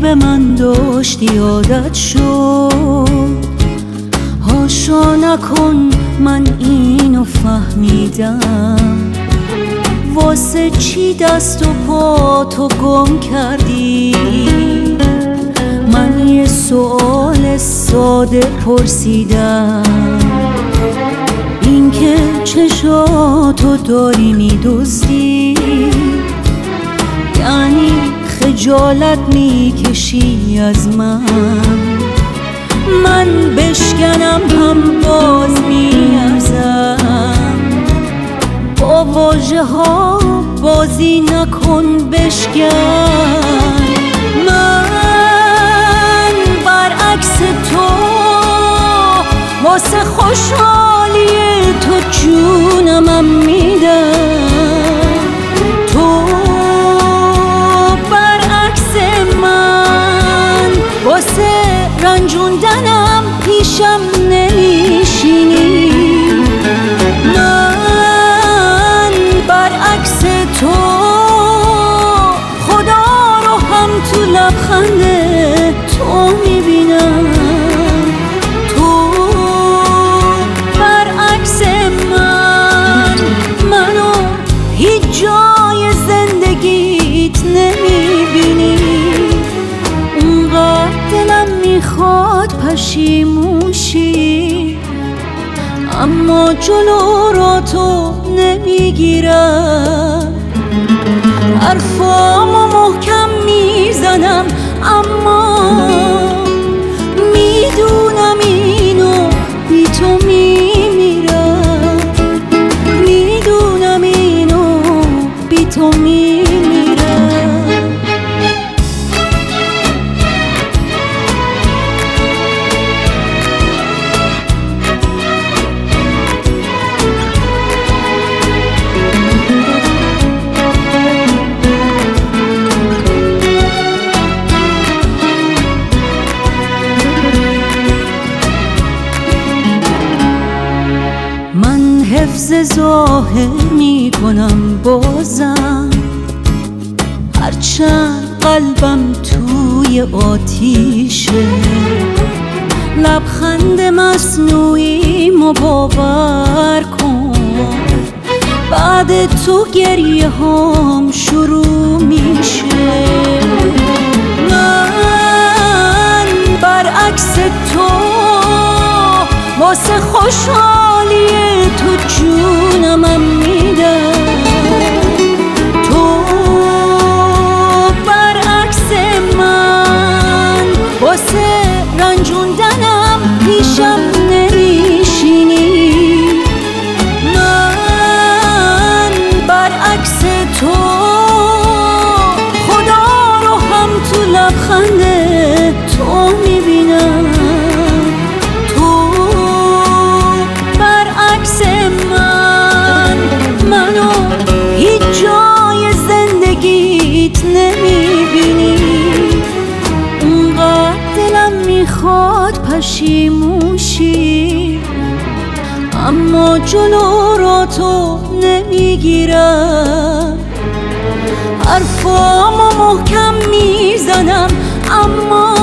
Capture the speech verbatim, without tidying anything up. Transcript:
به من داشتی عادت شد. هاشا نکن من اینو فهمیدم، واسه چی دست و پا تو گم کردی؟ من یه سوال ساده پرسیدم، این که چشاتو داری میدزدی، یعنی خجالت میکشی از من؟ من بشکنم هم باز میارزم، با واژه ها بازی نکن بشکن. من برعکس تو واسه خوشحالی تو جونمم میدم، تو برعکس من واسه رنجوندنم پیشم نمیشینی. من برعکس تو خدا رو هم تو لبخند تو میبینم، تو برعکس من منو هیچ جای زندگیت نمیبینی. اونقدر دلم میخواد پشیموشی، اما جلو را تو نمیگیرم. حرفامو محکم میزنم اما میدونم اینو بی تو میمیرم، میدونم اینو بی تو میمیرم. حفظ ظاهر می کنم بازم، هرچند قلبم توی آتیشه. لبخند مصنوعی مو باور کن، بعد تو گریه هام شروع میشه. من برعکس تو واسه خوشحالی تو جونمم میدم، تو برعکس من واسه رنجوندنم پیشم نمیشینی. من برعکس تو خدا رو هم تو لبخند تو میبینم، من منو هیچ جای زندگیت نمیبینی. اونقدر دلم میخواد پشیموشی، اما جلو را تو نمیگیرم. حرفامو محکم میزنم اما